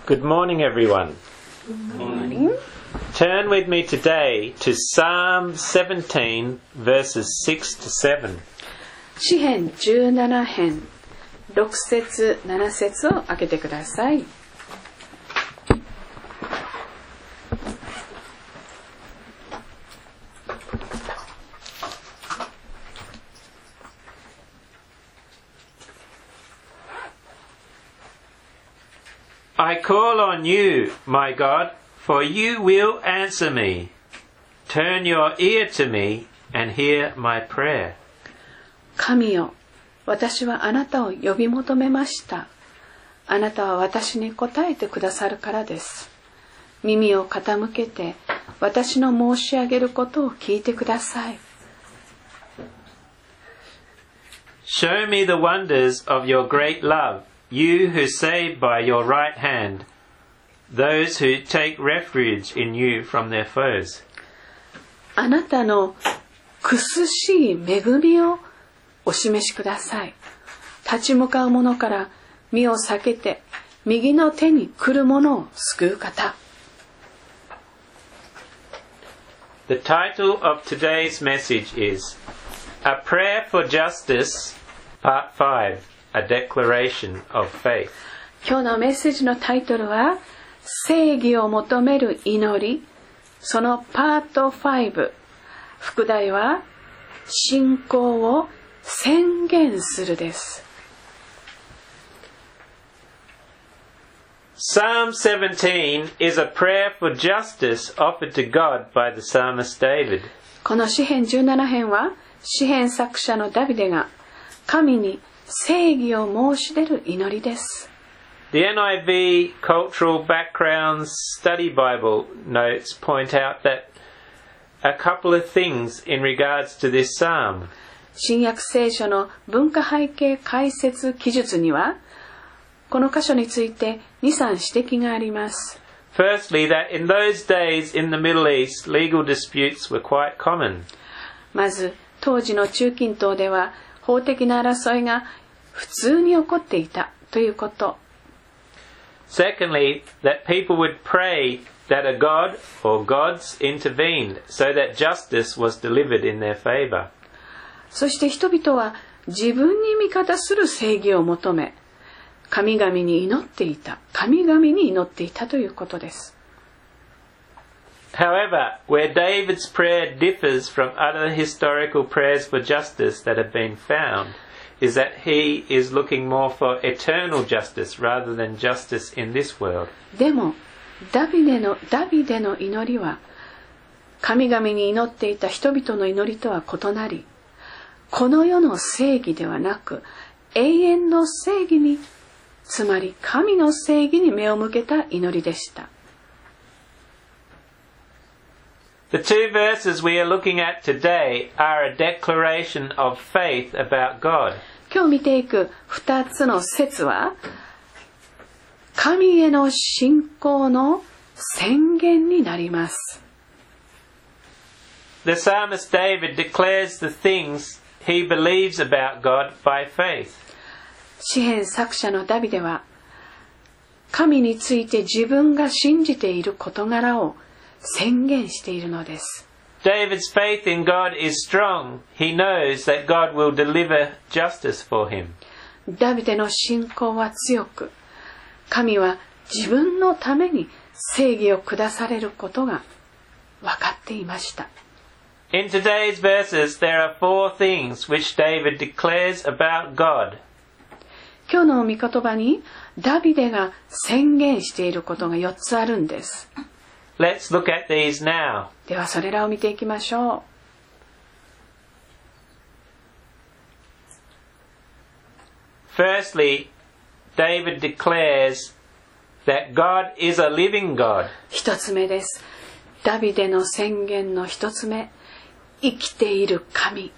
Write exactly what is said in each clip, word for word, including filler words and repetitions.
Good morning, everyone. Good morning. Turn with me today to Psalm seventeen, verses six to seven. 詩編じゅうなな編ろく節なな節を開けてください。 I call on you, my God, for you will answer me. Turn your ear to me and hear my prayer. 神よ、私はあなたを呼び求めました。あなたは私に答えてくださるからです。耳を傾けて私の申し上げることを聞いてください。 Show me the wonders of your great love, you who save by your right hand, those who take refuge in you from their foes. あなたの苦しい恵みをお示しください。立ち向かう者から身を避けて右の手に来る者を救う方。 The title of today's message is A Prayer for Justice, Part five, A Declaration of Faith. 今日のメッセージのタイトルは正義を求める祈り、そのパートご。副題は信仰を宣言するです。 Psalm seventeen is a prayer for justice offered to God by the psalmist David. この詩編じゅうなな編は詩編作者のダビデが神に正義を申し出る祈りです。 The N I V Cultural Backgrounds Study Bible notes point out that a couple of things in regards to this psalm. 新約聖書の文化背景解説記述にはこの箇所についてに、さん指摘があります。 Firstly, that in those days in the Middle East, legal disputes were quite common. まず当時の中近東では法的な争いが普通に起こっていたということ。 Secondly, that people would pray that a god or gods intervened so that justice was delivered in their favor. そして人々は自分に味方する正義を求め、神々に祈っていた、神々に祈っていたということです。 However, where David's prayer differs from other historical prayers for justice that have been found, is that he is looking more for eternal justice rather than justice in this world. でもダビデのダビデの祈りは神々に祈っていた人々の祈りとは異なり、この世の正義ではなく永遠の正義に、つまり神の正義に目を向けた祈りでした。 The two verses we are looking at today are a declaration of faith about God. 今日見ていく二つの説は神への信仰の宣言になります。 The psalmist David declares the things he believes about God by faith. 詩編作者のダビデは神について自分が信じている事柄を宣言しているのです。 David's faith in God is strong. He knows that God will deliver justice for him. ダビデの信仰は強く、神は自分のために正義を下されることが分かっていました。 In today's verses, there are four things which David declares about God. 今日の御言葉にダビデが宣言していることがよっつあるんです。 Let's look at these now. ではそれらを見ていきましょう。 Firstly, David declares that God is a living God. 一つ目です。ダビデの宣言の一つ目、生きている神。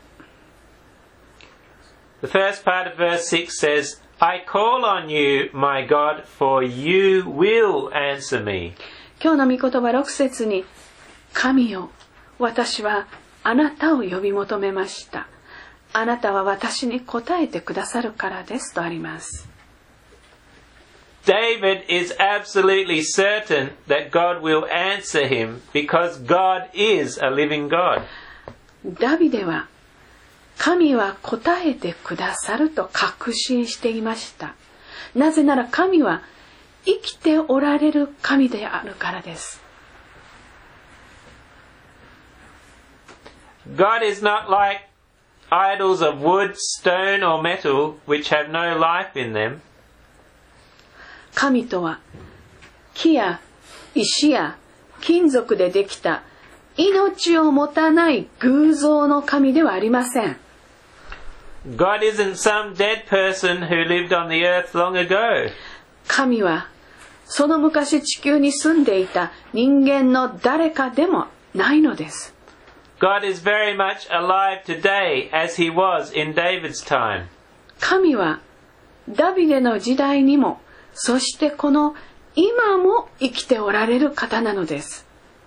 The first part of verse six says, I call on you, my God, for you will answer me. 今日の御言葉ろく節に、神よ、私はあなたを呼び求めました。あなたは私に答えてくださるからですとあります。 David is absolutely certain that God will answer him because God is a living God. ダビデは神は答えてくださると確信していました。なぜなら神は生きておられる神であるからです。 God is not like idols of wood, stone or metal which have no life in them. 神とは木や石や金属でできた命を持たない偶像の神ではありません。 God isn't some dead person who lived on the earth long ago. 神はその昔地球に住んでいた人間の誰かでもないのです。 God is very much alive today as he was in David's time. 神はダビデの時代にも、そしてこの今も生きておられる方なのです。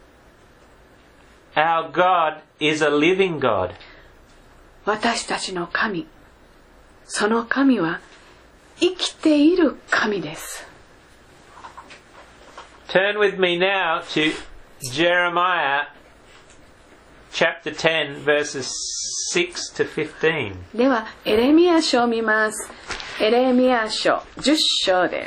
Our God is a living God. 私たちの神、その神は生きている神です。 Turn with me now to Jeremiah chapter ten verses six to fifteen. ではエレミヤ書を見ます。エレミヤ書じゅっ章です。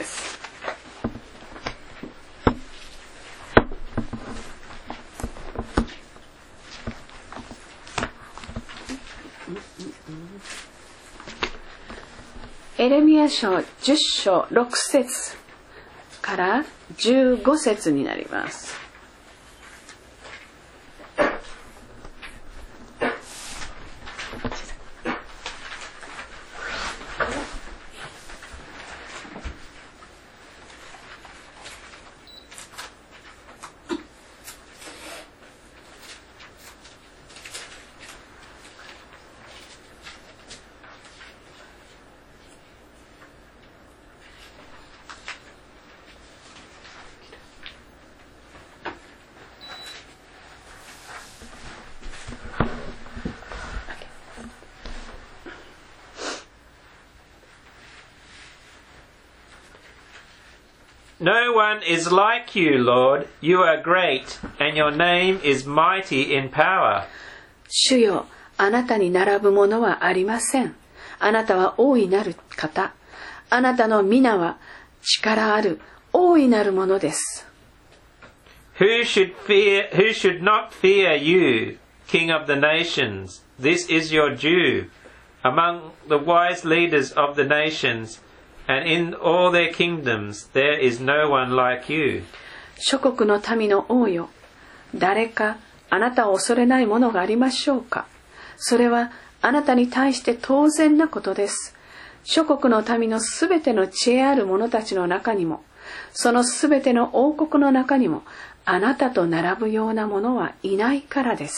エレミヤ書じゅっ章ろく節からじゅうご節になります。 No one is like you, Lord. You are great, and your name is mighty in power. 主よ、あなたに並ぶものはありません。あなたは大いなる方。あなたの皆は力ある大いなるものです。 Who should fear, who should not fear you, King of the nations? This is your due. Among the wise leaders of the nations,And in all their kingdoms there is no one like you. 諸国の民の王よ、誰かあなたを恐れないものがありましょうか。それはあなたに対して当然なことです。諸国の民のすべての知恵ある者たちの中にも、そのすべての王国の中にも、あなたと並ぶような者はいないからです。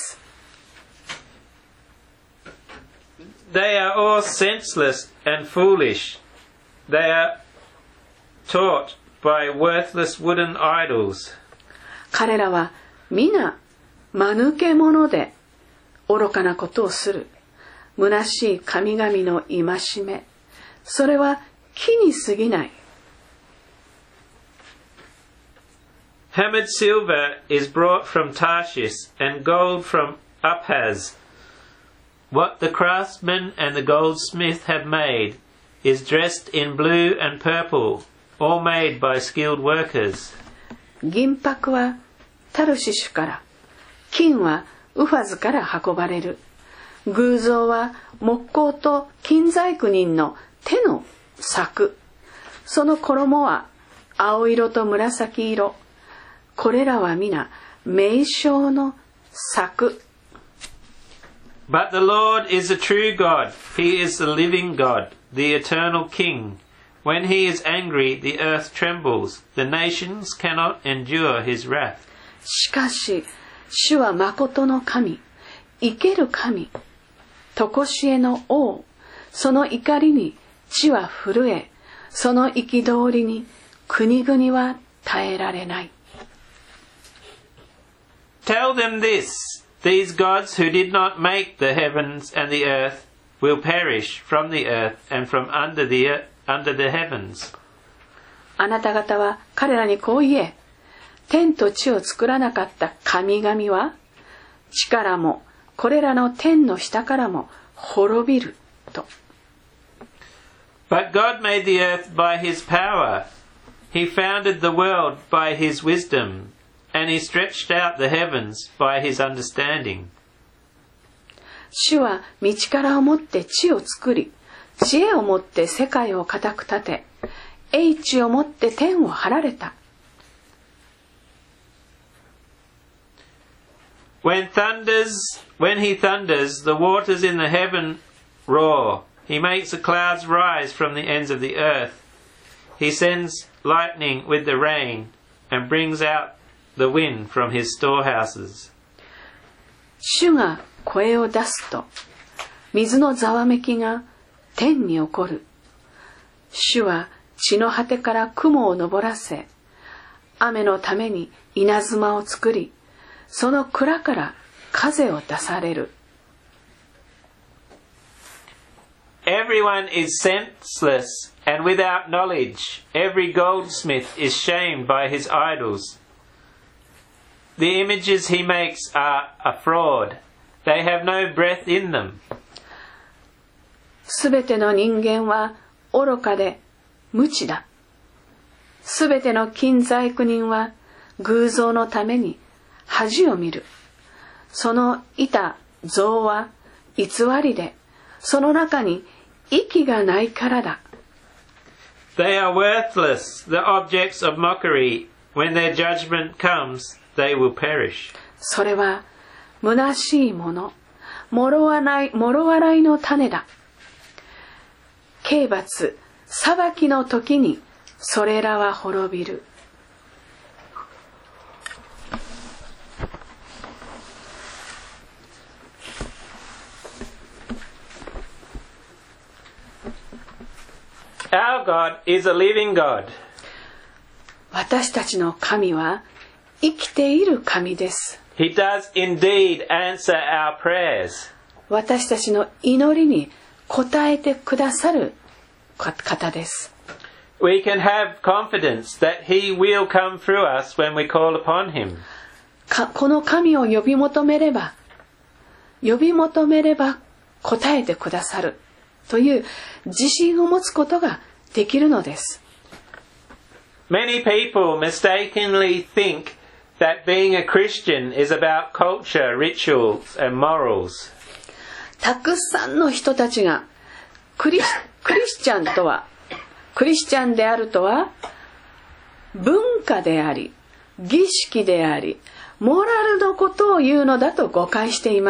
They are all senseless and foolish.They are taught by worthless wooden idols. 彼らは皆間抜け者で愚かなことをする。虚しい神々の戒め。それは木に過ぎない。 Hammered silver is brought from Tarshish and gold from Uphaz. What the craftsman and the goldsmith have made,is dressed in blue and purple, all made by skilled workers. 銀箔はタルシシュから、金はウファズから運ばれる。偶像は木工と金細工人の手の作。その衣は青色と紫色。これらは皆名称の作。 But the Lord is a true God. He is the living God.The eternal King. When he is angry, the earth trembles. The nations cannot endure his wrath. しかし、主は誠の神、生ける神、とこしえの王。その怒りに地は震え、その憤りに国々は耐えられない。 Tell them this, these gods who did not make the heavens and the earth,will perish from the earth and from under the under the heavens. あなた方は彼らにこう言え。天と地を作らなかった神々は、地からもこれらの天の下からも滅びると。 But God made the earth by his power. He founded the world by his wisdom, and he stretched out the heavens by his understanding. 主は道からをもって地を作り、知恵をもって世界を固く立て、英知をもって天を張られた。 When thunders, when he thunders, the waters in the heaven roar. He makes the clouds rise from the ends of the earth. He sends lightning with the rain and brings out the wind from his storehouses. 主が声を出すと、水のざわめきが天に起こる。主は地の果てから雲を昇らせ、雨のために稲妻を作り、その蔵から風を出される。 Everyone is senseless and without knowledge. Every goldsmith is shamed by his idols. The images he makes are a fraud. They have no breath in them. すべての人間は愚かで無知だ。すべての金細工人は偶像のために恥を見る。その板像は偽りで、その中に息がないからだ。 They are worthless, the objects of mockery. When their judgment comes, they will perish. それは虚しいもの、諸笑い、諸笑いの種だ。刑罰、裁きの時にそれらは滅びる。 Our God is a living God. 私たちの神は生きている神です。 He does indeed answer our prayers. 私たちの祈りに応えてくださる方です。 We can have confidence that He will come through us when we call upon Him. この神を呼び求めれば、呼び求めれば応えてくださるという自信を持つことができるのです。 Many people mistakenly think that being a Christian is about culture, rituals, and morals. たくさんの人たちがクリス、クリスチャンとは、クリスチャンであるとは文化であり、儀式であり、モラルのことを言うのだと誤解しています。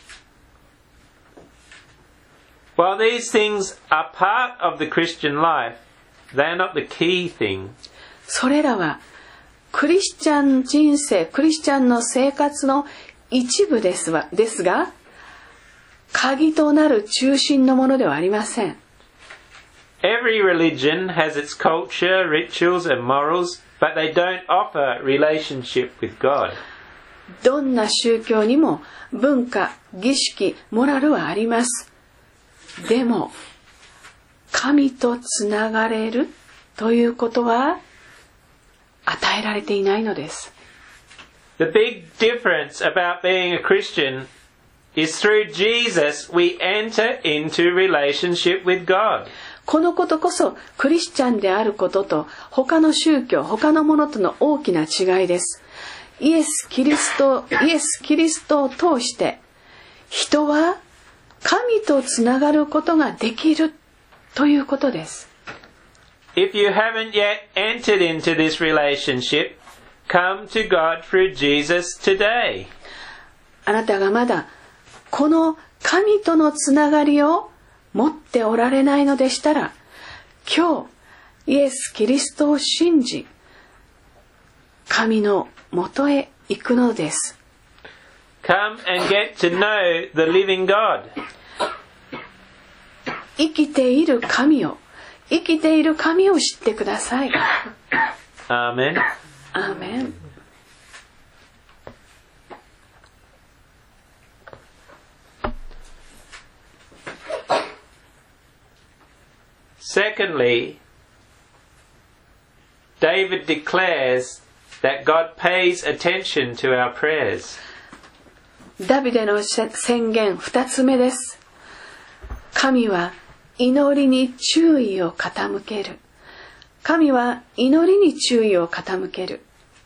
While these things are part of the Christian life, they are not the key thing. それらはクリスチャン人生、クリスチャンの生活の一部ですわ、ですが、鍵となる中心のものではありません。 Every religion has its culture, rituals, and morals, but they don't offer relationship with God. どんな宗教にも文化、儀式、モラルはあります。でも、神とつながれるということは与えられていないのです。 The big difference about being a Christian is through Jesus we enter into relationship with God. このことこそクリスチャンであることと他の宗教、他のものとの大きな違いです。イエス・キリスト、イエス・キリストを通して人は神とつながることができるということです。 If you haven't yet entered into this relationship, come to God through Jesus today. あなたがまだこの神とのつながりを持っておられないのでしたら、今日イエス・キリストを信じ、神のもとへ行くのです。 Come and get to know the living God. 生きている神を、生きている神を知ってください。 Amen. アーメン。 Secondly, David declares that God pays attention to our prayers. ダビデの宣言二つ目です。神は祈りに注意を傾ける。神は祈りに注意を傾ける。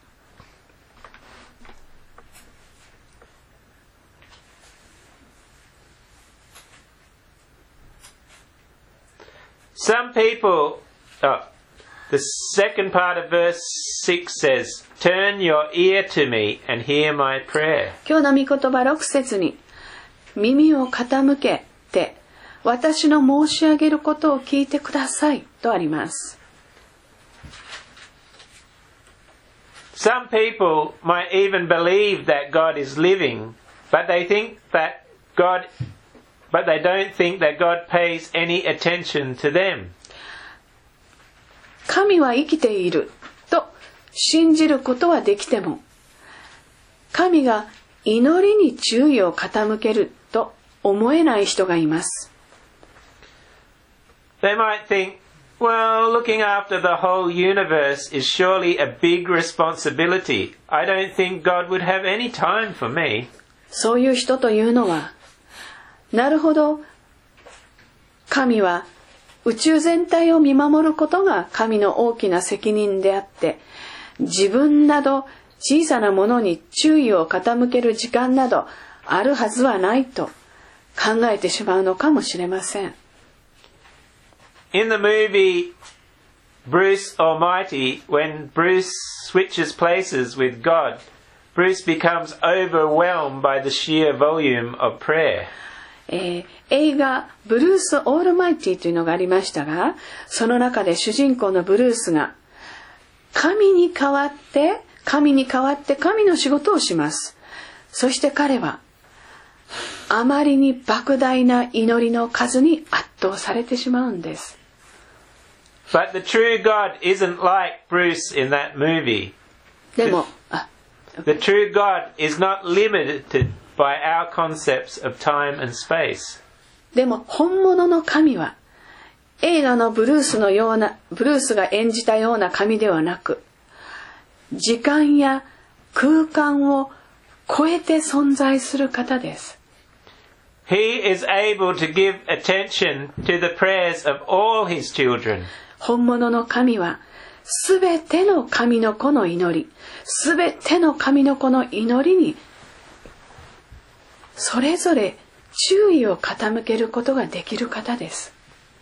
Some people, oh, the second part of verse six says, Turn your ear to me and hear my prayer. 今日の御言葉六節に、耳を傾けて、私の申し上げることを聞いてくださいとあります。 Some people might even believe that God is living, but they think that God But they don't think that God pays any attention to them. 神は生きていると信じることはできても、神が祈りに注意を傾けると思えない人がいます。 They might think, well, looking after the whole universe is surely a big responsibility. I don't think God would have any time for me. そういう人というのは、なるほど、神は宇宙全体を見守ることが神の大きな責任であって、自分など小さなものに注意を傾ける時間などあるはずはないと考えてしまうのかもしれません。 In the movie Bruce Almighty, when Bruce switches places with God, Bruce becomes overwhelmed by the sheer volume of prayer. えー、映画ブルース・オールマイティというのがありましたが、その中で主人公のブルースが神に代わって神に代わって神の仕事をします。そして彼はあまりに莫大な祈りの数に圧倒されてしまうんです。 But the true God isn't like Bruce in that movie. でも、あ、 The true God is not limited by our concepts of time and space. でも本物の神は映画のブルースのようなブルースが演じたような神ではなく、時間や空間を超えて存在する方です。 He is able to give attention to the prayers of all his children. 本物の神はすべての神の子の祈り、すべての神の子の祈りにそれぞれ注意を傾けることができる方です。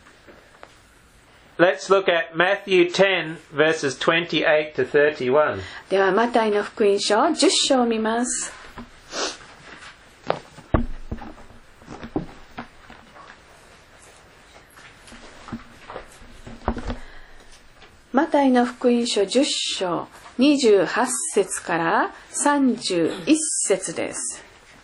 Let's look at Matthew ten verses twenty-eight to thirty-one. ではマタイの福音書じゅっ章を見ます。マタイの福音書じゅっ章にじゅうはち節からさんじゅういち節です。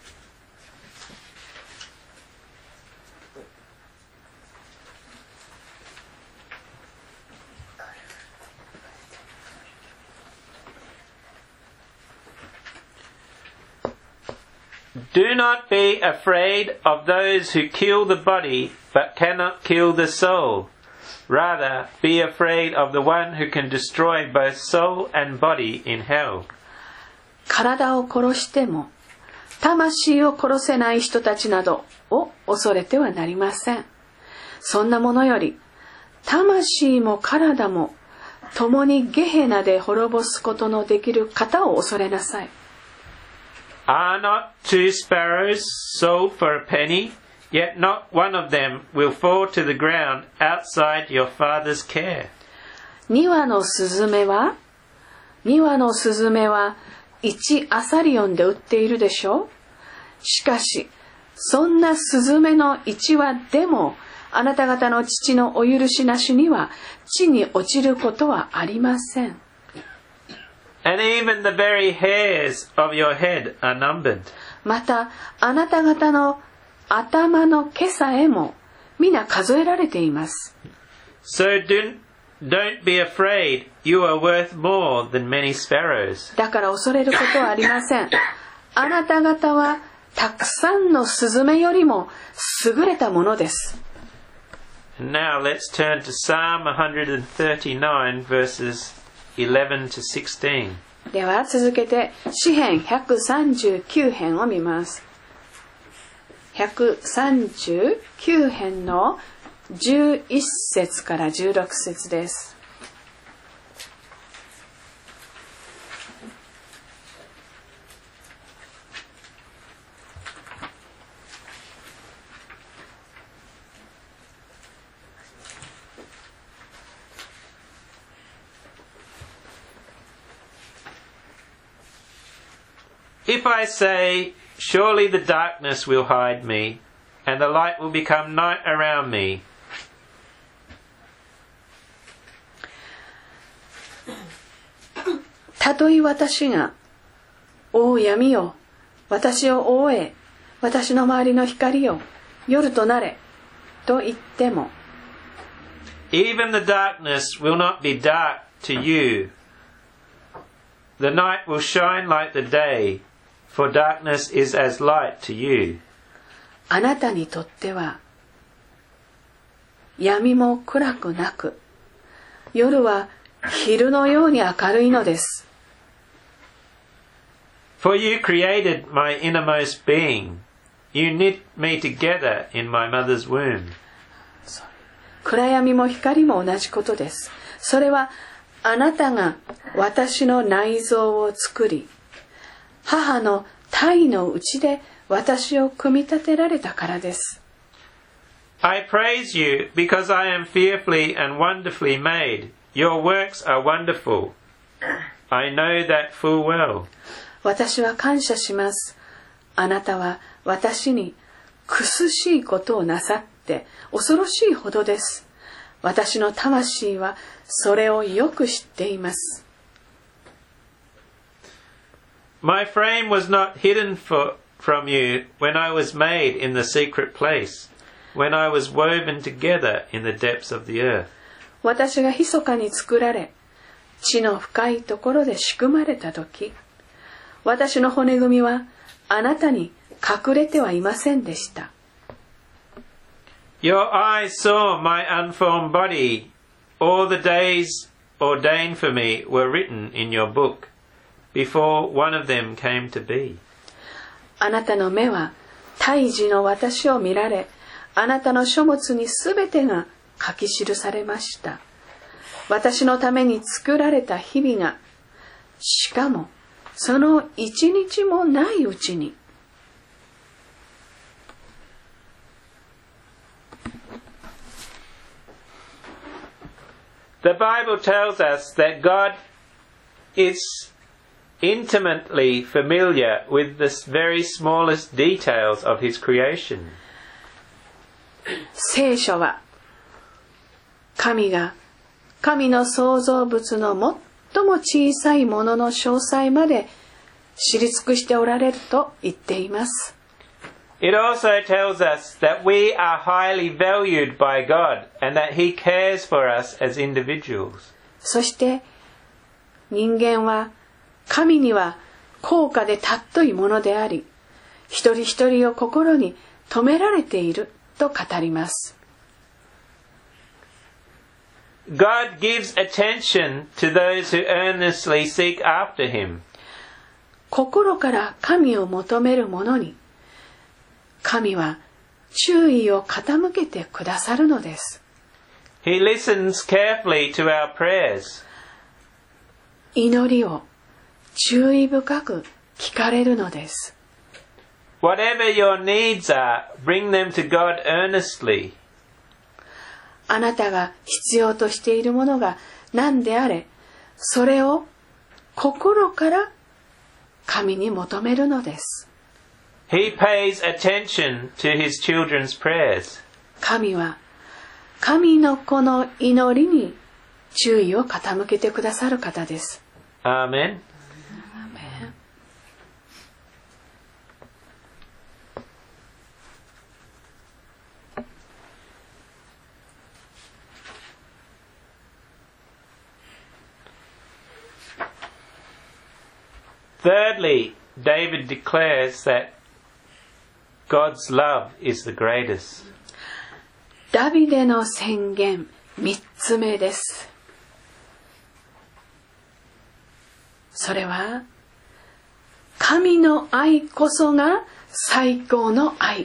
Do not be afraid of those who kill the body but cannot kill the soul. Rather, be afraid of the one who can destroy both soul and body in hell. 体を殺しても魂を殺せない人たちなどを恐れてはなりません。そんなものより魂も体も共にゲヘナで滅ぼすことのできる方を恐れなさい。 Are not two sparrows sold for a penny? Yet not one of them will fall to the ground outside your Father's care. 二羽のスズメは二羽のスズメは一アサリオンで売っているでしょう。しかしそんなスズメの一羽でもあなた方の父のお許しなしには地に落ちることはありません。 And even the very hairs of your head are numbered. またあなた方の頭の毛さえも皆数えられています。 So do, don't be afraid. You are worth more than many sparrows. だから恐れることはありません。あなた方はたくさんのスズメよりも優れたものです。 And now let's turn to Psalm one thirty-nine verses eleven to sixteen. では続けて詩編ひゃくさんじゅうきゅう編を見ます。ひゃくさんじゅうきゅう編のじゅういっ節からじゅうろく節です。 If I say, surely the darkness will hide me, and the light will become night around me. たとえ私が、おう闇よ、私を覆え、私の周りの光よ、夜となれ、と言っても。 Even the darkness will not be dark to you. The night will shine like the day, for darkness is as light to you. あなたにとっては、闇も暗くなく、夜は昼のように明るいのです。 For you created my innermost being. You knit me together in my mother's womb. 暗闇も光も同じことです。それはあなたが私の内臓を作り、母の胎の内で私を組み立てられたからです。 I praise you because I am fearfully and wonderfully made. Your works are wonderful. I know that full well. 私は感謝します。あなたは私に苦しいことをなさって恐ろしいほどです。私の魂はそれをよく知っています。 My frame was not hidden for, from you when I was made in the secret place, when I was woven together in the depths of the earth. 私が密かに作られ、地の深いところで仕組まれたとき、私の骨組みはあなたに隠れてはいませんでした。 Your eyes saw my unformed body. All the days ordained for me were written in your book, before one of them came to be. あなたの目は胎児の私を見られ、あなたの書物にすべてが書き記されました。私のために作られた日々が、しかもその一日もないうちに。 The Bible tells us that God is intimately familiar with the very smallest details of His creation. 聖書は神が神の創造物の最も小さいものの詳細まで知り尽くしておられると言っています。 It also tells us that we are highly valued by God and that He cares for us as individuals. そして人間は神には高価で尊いものであり、一人一人を心に留められていると語ります。 God gives attention to those who earnestly seek after Him. 心から神を求める者に、神は注意を傾けてくださるのです。 He listens carefully to our prayers. 祈りを注意深く聞かれるのです。 Whatever your needs are, bring them to God earnestly. あなたが必要としているものが何であれ、それを心から神に求めるのです。 He pays attention to His children's prayers. 神は神の子の祈りに注意を傾けてくださる方です。 Amen. Thirdly, David declares that God's love is the greatest. ダビデの宣言三つ目です。 それは神の愛こそが最高の愛。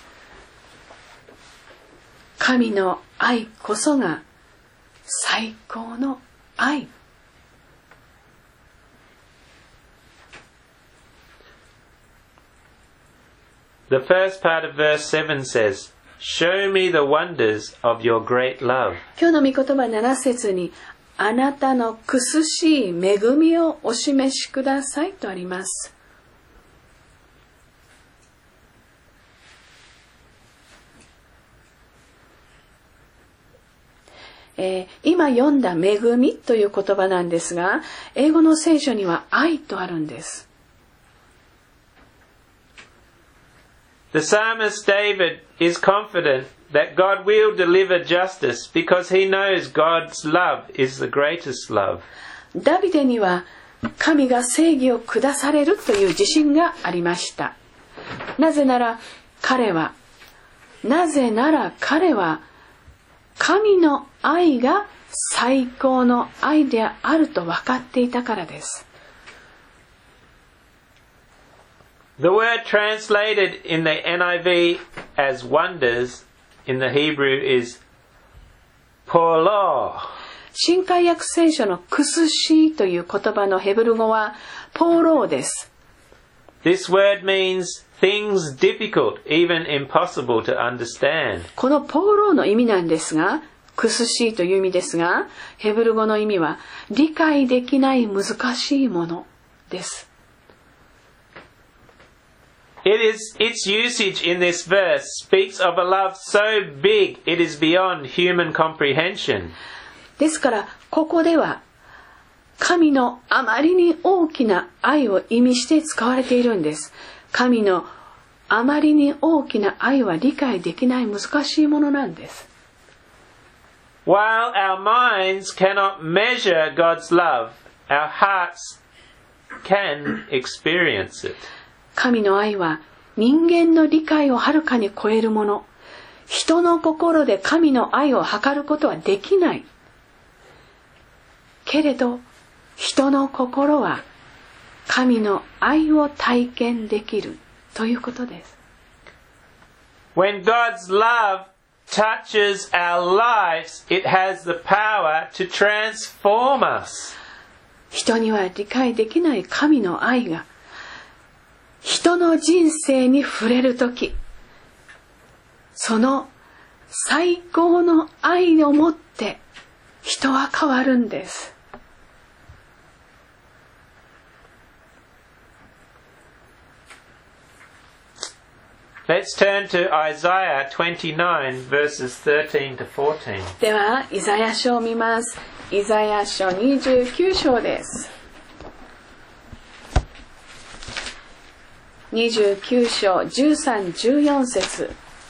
神の愛こそが最高の愛。 The first part of verse seven says, Show me the wonders of your great love. 今日の御言葉なな節に、あなたの苦しい恵みをお示しくださいとあります。えー、今読んだ恵みという言葉なんですが、英語の聖書には愛とあるんです。 The psalmist David is confident that God will deliver justice because he knows God's love is the greatest love. ダビデには神が正義を下されるという自信がありました。なぜなら彼は、なぜなら彼は神の愛が最高の愛であると分かっていたからです。 The word translated in the N I V as wonders in the Hebrew is polo. 新海訳聖書の苦しいという言葉のヘブル語はポーローです。 This word means things difficult, even impossible to understand. このポーローの意味なんですが、苦しいという意味ですが、ヘブル語の意味は理解できない難しいものです。 It is, its usage in this verse speaks of a love so big it is beyond human comprehension. ですからここでは神のあまりに大きな愛を意味して使われているんです。神のあまりに大きな愛は理解できない難しいものなんです。 While our minds cannot measure God's love, our hearts can experience it. 神の愛は人間の理解をはるかに超えるもの。人の心で神の愛を測ることはできない。けれど、人の心は神の愛を体験できるということです。 When God's love touches our lives, it has the power to transform us. 人には理解できない神の愛が人の人生に触れるとき、その最高の愛をもって人は変わるんです。 Let's turn to Isaiah twenty-nine verses thirteen to fourteen. では、イザヤ書を見ます。イザヤ書にじゅうきゅう章です。にじゅうきゅう章じゅうさん、じゅうよん節。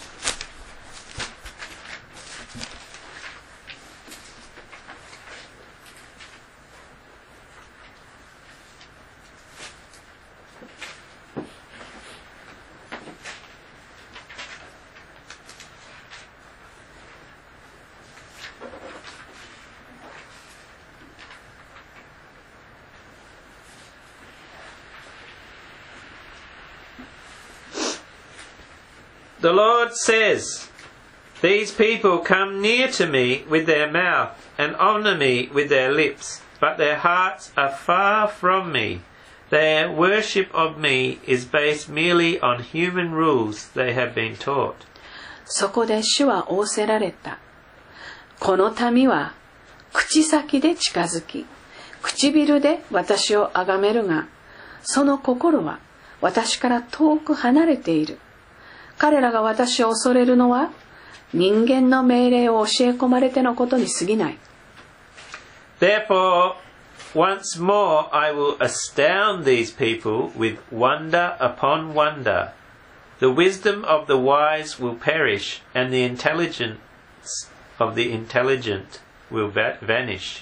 The Lord says, These people come near to me with their mouth and honour me with their lips, but their hearts are far from me. Their worship of me is based merely on human rules they have been taught. そこで主は仰せられた。この民は口先で近づき、唇で私を崇めるが、その心は私から遠く離れている。彼らが私を恐れるのは人間の命令を教え込まれてのことに過ぎない。 Therefore, once more I will astound these people with wonder upon wonder. The wisdom of the wise will perish, and the intelligence of the intelligent will vanish.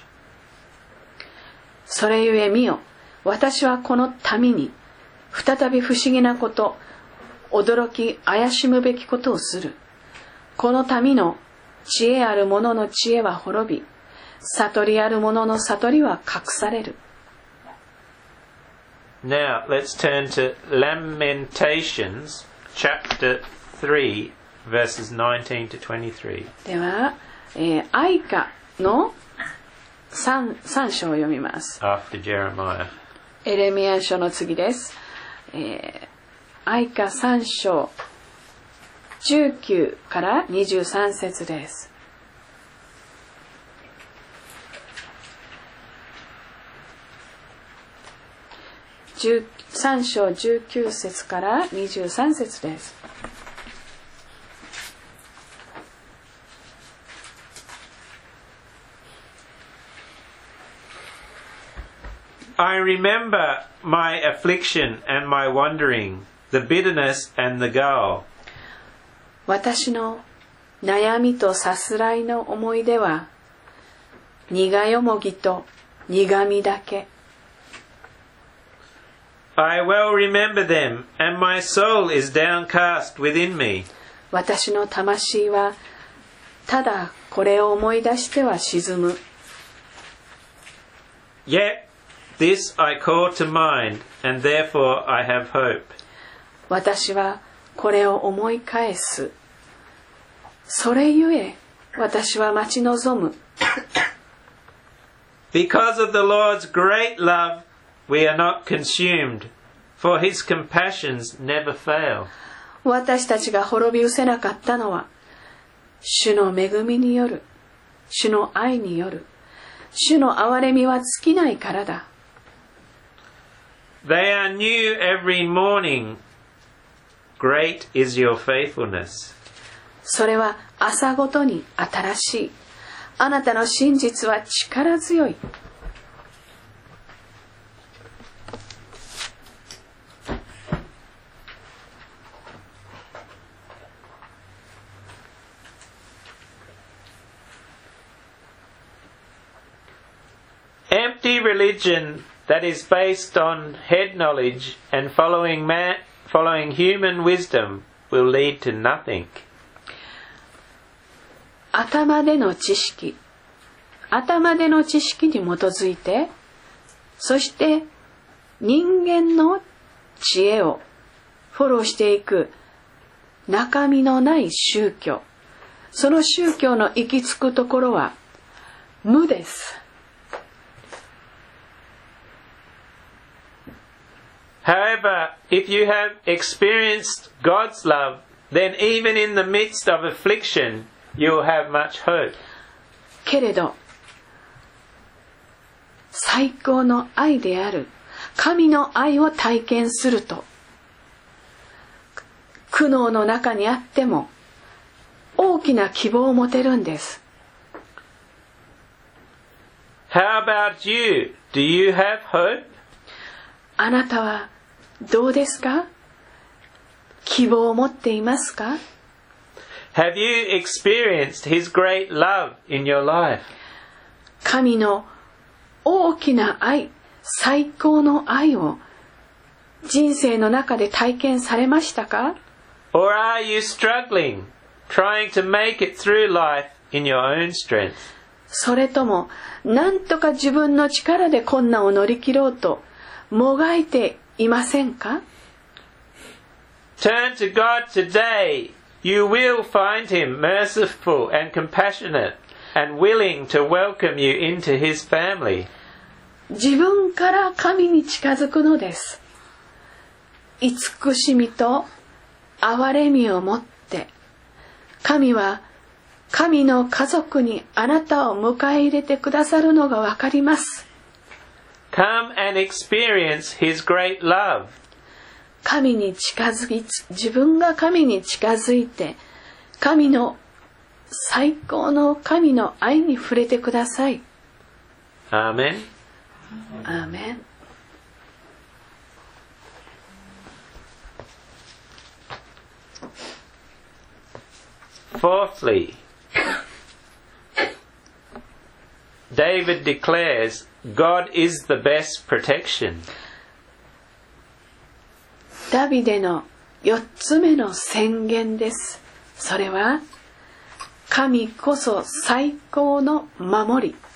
それゆえ見よ、私はこの民に再び不思議なこと、驚き怪しむべきことをする。この民の知恵ある者の知恵は滅び、悟りある者の悟りは隠される。 Now let's turn to Lamentations chapter three verses nineteen to twenty-three. では、えー、哀歌の 3, 3章を読みます。 After Jeremiah. エレミヤ書の次です。えー、哀歌さん章じゅうきゅうからにじゅうさん節です。さん章じゅうきゅう節からにじゅうさん節です。 I remember my affliction and my wandering, the bitterness and the gall. 私の悩みとさすらいの思い出は苦よもぎと苦みだけ。 I well remember them, and my soul is downcast within me. 私の魂はただこれを思い出しては沈む。 Yet this I call to mind, and therefore I have hope. 私はこれを思い返す。それゆえ私は待ち望む。 Because of the Lord's great love, we are not consumed, for his compassions never fail. 私たちが滅び失せなかったのは、主の恵みによる、主の愛による、主の憐れみは尽きないからだ。 They are new every morning. Great is your faithfulness. それは朝ごとに新しい。あなたの真実は力強い。 Empty religion that is based on head knowledge and following man, following human wisdom will lead to nothing. 頭での知識、頭での知識に基づいて、そして人間の知恵をフォローしていく中身のない宗教、その宗教の行き着くところは無です。 However, if you have experienced God's love, then even in the midst of affliction, you will have much hope. けれど、最高の愛である神の愛を体験すると、苦悩の中にあっても大きな希望を持てるんです。 How about you? Do you have hope? あなたはどうですか？希望を持っていますか？ Have you experienced His great love in your life? 神の大きな愛、最高の愛を人生の中で体験されましたか？ Or are you struggling, trying to make it through life in your own strength? それとも何とか自分の力で困難を乗り切ろうともがいていませんか？ Turn to God today. You will find Him merciful and compassionate and willing to welcome you into His family. 自分から神に近づくのです。慈しみと憐れみを持って、神は神の家族にあなたを迎え入れてくださるのがわかります。 Come and experience His great love. 神に近づき、自分が神に近づいて、神の最高の神の愛に触れてください。 アーメン。 アーメン。 Fourthly, David declares God is the best protection. ダビデの四つ目の宣言です。それは神こそ最高の守り。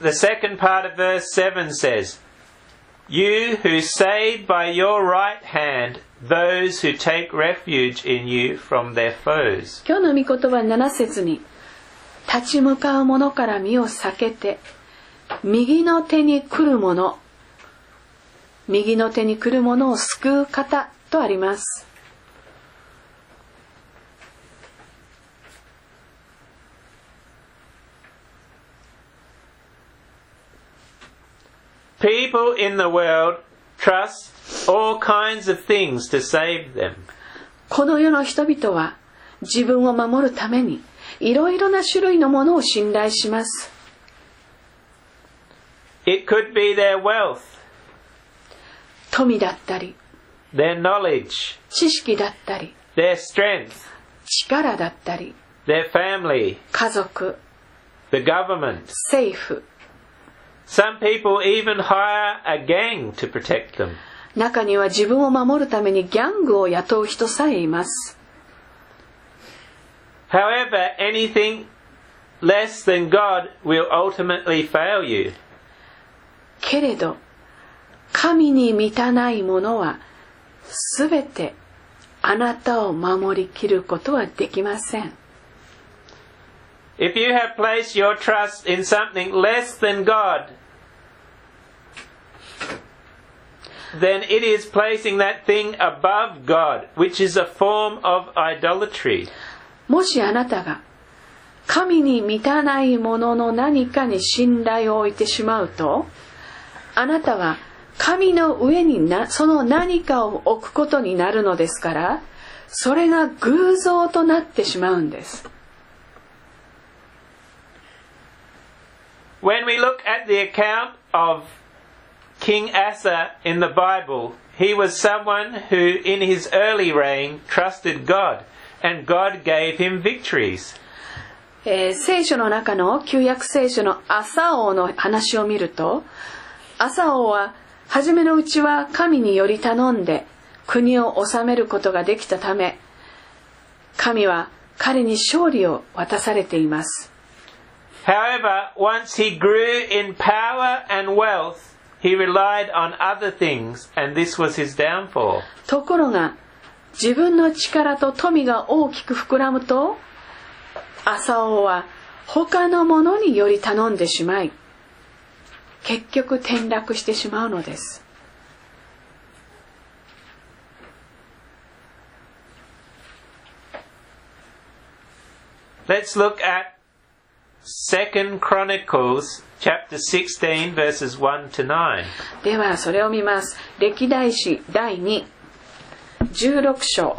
the second part of verse seven says, You who save by your right hand those who take refuge in you from their foes. 今日の御言葉なな節に、立ち向かう者から身を避けて、右の手に来る者、右の手に来る者を救う方とあります。 People in the world trust all kinds of things to save them. この世の人々は自分を守るためにいろいろな種類のものを信頼します。 It could be their wealth, 富だったり、 their knowledge, 知識だったり、 their strength, 力だったり、 their family, 家族、 the government. 政府。 Some people even hire a gang to protect them. 中には自分を守るためにギャングを雇う人さえいます。 However, anything less than God will ultimately fail you. けれど、神に満たないものはすべてあなたを守りきることはできません。 If you have placed your trust in something less than God, then it is placing that thing above God, which is a form of idolatry. もしあなたが神に満たないものの何かに信頼を置いてしまうと、あなたは神の上になその何かを置くことになるのですから、それが偶像となってしまうんです。 When we look at the account of King Asa in the Bible, he was someone who in his early reign trusted God, and God gave him victories. えー、聖書の中の旧約聖書のアサ王の話を見ると、アサ王は初めのうちは神により頼んで国を治めることができたため、神は彼に勝利を渡されています。 However, once he grew in power and wealth, he relied on other things, and this was his downfall. ところが、自分の力と富が大きく膨らむと、アサ王は他のものにより頼んでしまい、結局転落してしまうのです。 Let's look at Second Chronicles chapter sixteen verses one to nine. ではそれを見ます。歴代史第に、じゅうろく章。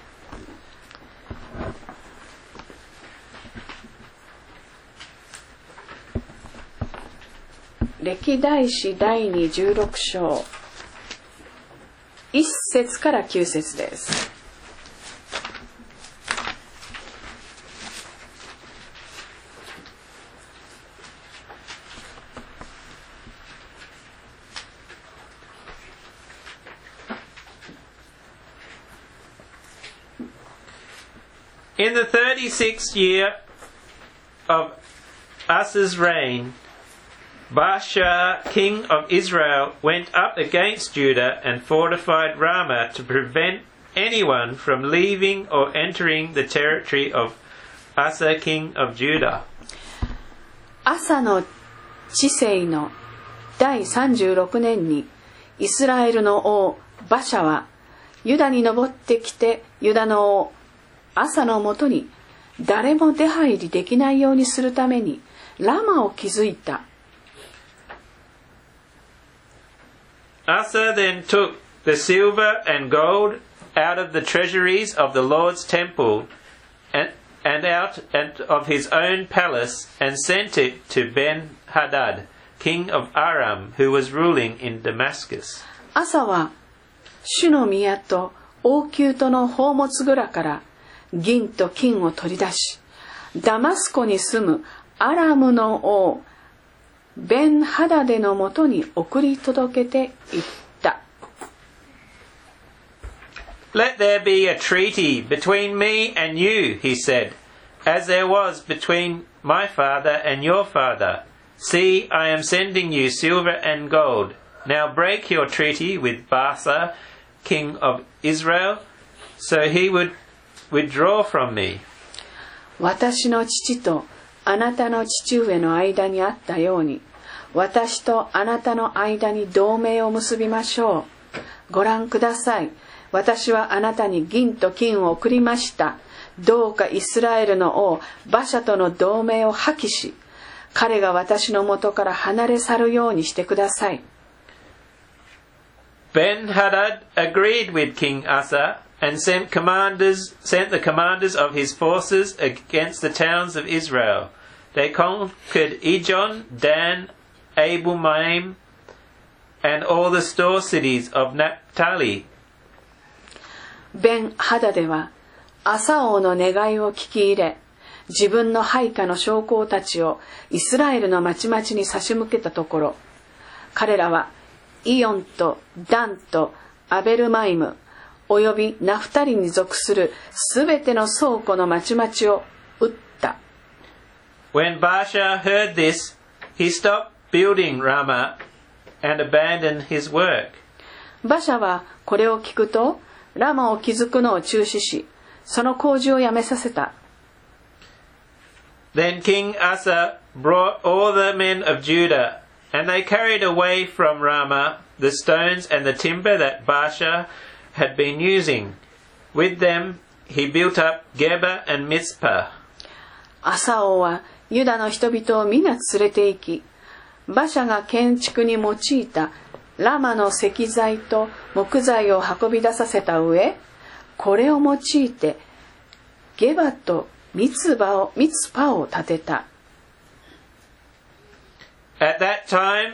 歴代史第に、じゅうろく章。いっ節からきゅう節です。 In the thirty-sixth year of Asa's reign, Baasha, king of Israel, went up against Judah and fortified Ramah to prevent anyone from leaving or entering the territory of Asa, king of Judah. アサの治世の第さんじゅうろくねんに、イスラエルの王バシャはユダに登ってきて、ユダの王アサのもとに誰も出入りできないようにするためにラマを築いた。 Asa then took the silver and gold out of the treasuries of the Lord's temple and, and out and of his own palace and sent it to Ben-Hadad, king of Aram, who was ruling in Damascus. アサは主の宮と王宮との宝物蔵から銀と金を取り出し、ダマスコに住むアラムの王ベンハダデのもとに送り届けていった。 Let there be a treaty between me and you, he said, as there was between my father and your father, See, I am sending you silver and gold. Now break your treaty with Baasa, king of Israel, so he would withdraw from me. 私の父とあなたの父上の間にあったように、私とあなたの間に同盟を結びましょう。ご覧ください。私はあなたに銀と金を送りました。どうかイスラエルの王バシャとの同盟を破棄し、彼が私の元から離れ去るようにしてください。 Ben-Hadad agreed with King Asa and sent commanders, sent the commanders of his forces against the towns of Israel. They conquered Ijon, Dan, Abel-Maim, and all the store cities of Naphtali. ベン・ハダデはアサ王の願いを聞き入れ、自分の配下の将校たちをイスラエルの町々に差し向けたところ、彼らはイオンとダンとアベルマイムおよびナフタリに属するすべての倉庫の町々を撃った。 When Baasha heard this, he stopped building Ramah and abandoned his work. バシャはこれを聞くと、ラマを築くのを中止し、その工事をやめさせた。 Then King Asa brought all the men of Judah, and they carried away from Ramah the stones and the timber that Baasha had been using. With them he built up Geba and Mizpah. アサ王はユダの人々を皆連れて行き、バシャが建築に用いたラマの石材と木材を運び出させた上、これを用いてゲバとミツバをミツパを建てた。 At that time,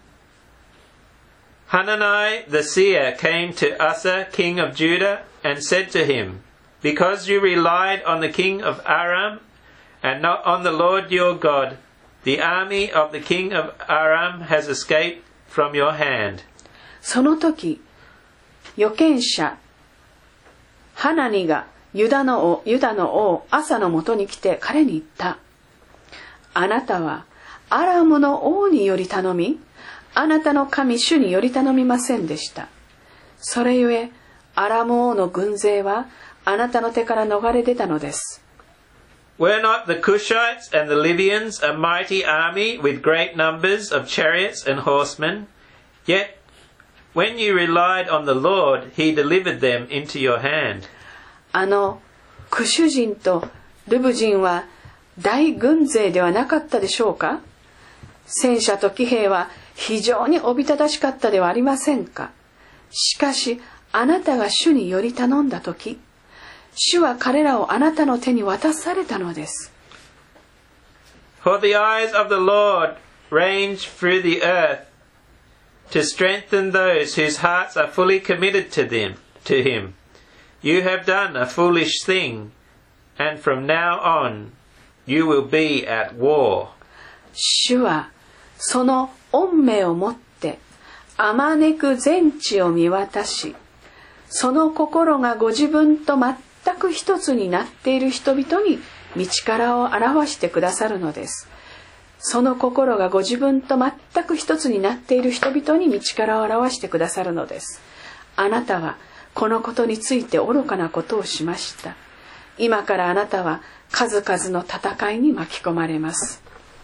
Hanani the seer came to Asa, king of Judah, and said to him, Because you relied on the king of Aram and not on the Lord your God, the army of the king of Aram has escaped from your hand. その時、預言者ハナニがユダの王、ユダの王アサのもとに来て彼に言った。あなたはアラムの王により頼み、あなたの神主により頼みませんでした。それゆえアラム王の軍勢はあなたの手から逃れ出たのです。 Were not the Cushites and the Libyans a mighty army with great numbers of chariots and horsemen? Yet when you relied on the Lord, he delivered them into your hand. あのクシュ人とルブ人は大軍勢ではなかったでしょうか。戦車と騎兵は非常におびただしかったではありませんか。しかしあなたが主により頼んだとき、主は彼らをあなたの手に渡されたのです。 For the eyes of the Lord range through the earth to strengthen those whose hearts are fully committed to them, to him. You have done a foolish thing, and from now on you will be at war. 主はその恩命をもってあまねく全地を見渡し、その心がご自分と全く一つになっている人々に道からを表してくださるのです。その心がご自分と全く一つになっている人々に道からを表してくださるのです。あなたはこのことについて愚かなことをしました。今からあなたは数々の戦いに巻き込まれます。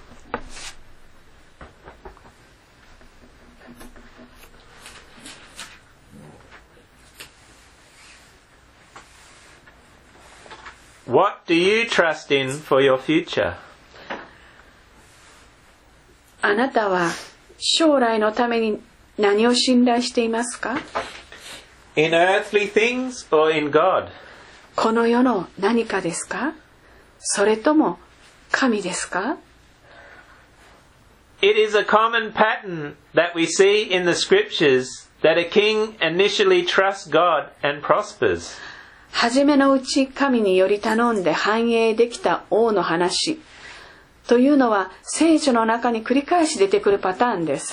What do you trust in for your future? あなたは将来のために何を信頼していますか？ In earthly things or in God? この世の何かですか？それとも神ですか？ It is a common pattern that we see in the scriptures that a king initially trusts God and prospers. はじめのうち神により頼んで繁栄できた王の話というのは聖書の中に繰り返し出てくるパターンです。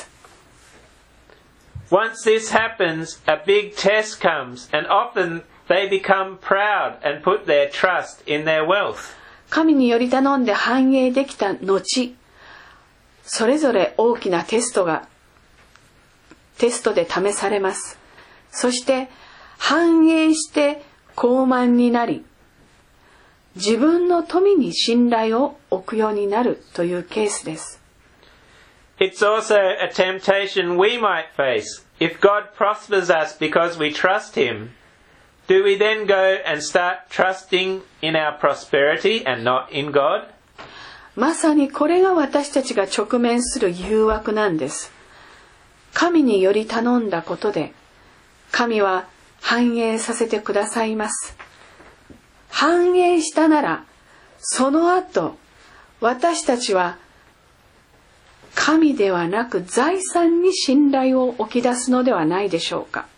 Once this happens, a big test comes, and often they become proud and put their trust in their wealth. 神により頼んで繁栄できた後、 それぞれ大きなテストがテストで試されます。そして反映して傲慢になり、自分の富に信頼を置くようになるというケースです。 It's also a temptation we might face. If God prospers us because we trust Him, do we then go and start trusting in our prosperity and not in God? まさにこれが私たちが直面する誘惑なんです。神により頼んだことで、神は繁栄させてくださいます。繁栄したなら、その後、私たちは神ではなく財産に信頼を置き出すのではないでしょうか。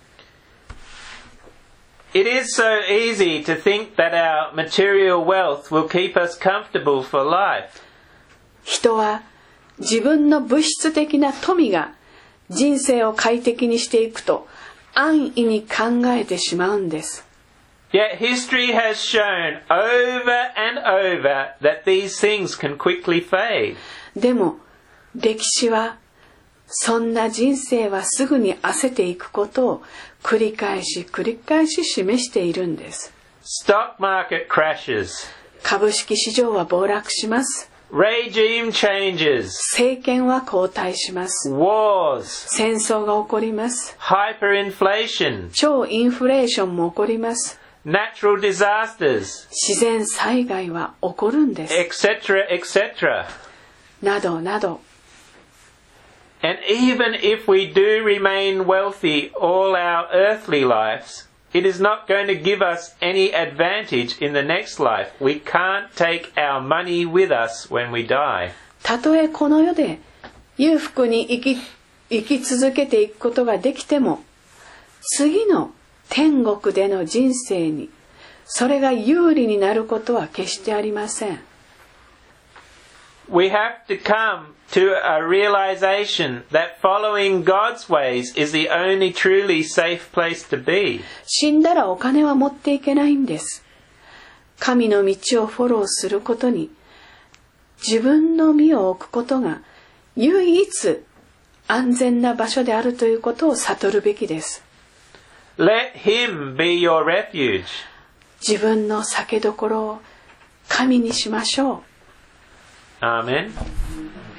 It is so easy to think that our material wealth will keep us comfortable for life. 人は自分の物質的な富が人生を快適にしていくと安易に考えてしまうんです。 Yet history has shown over and over that these things can quickly fade. でも歴史はそんな人生はすぐに焦っていくことを繰り返し繰り返し示しているんです。 Stock market crashes. 株式市場は暴落します。 Regime changes. 政権は交代します。 Wars. 戦争が起こります。 Hyperinflation. 超インフレーションも起こります。 Natural disasters. 自然災害は起こるんです。 et cetera, et cetera. などなど。 And even if we do remain wealthy all our earthly lives, it is not going to give us any advantage in the next life. We can't take our money with us when we die. たとえこの世で裕福に生き、生き続けていくことができても、次の天国での人生にそれが有利になることは決してありません。 We have to come to a realization that following God's ways is the only truly safe place to be. 死んだらお金は持っていけないんです。神の道をフォローすることに、自分の身を置くことが唯一安全な場所であるということを悟るべきです。 Let Him be your refuge. 自分の酒どころを神にしましょう。 Amen.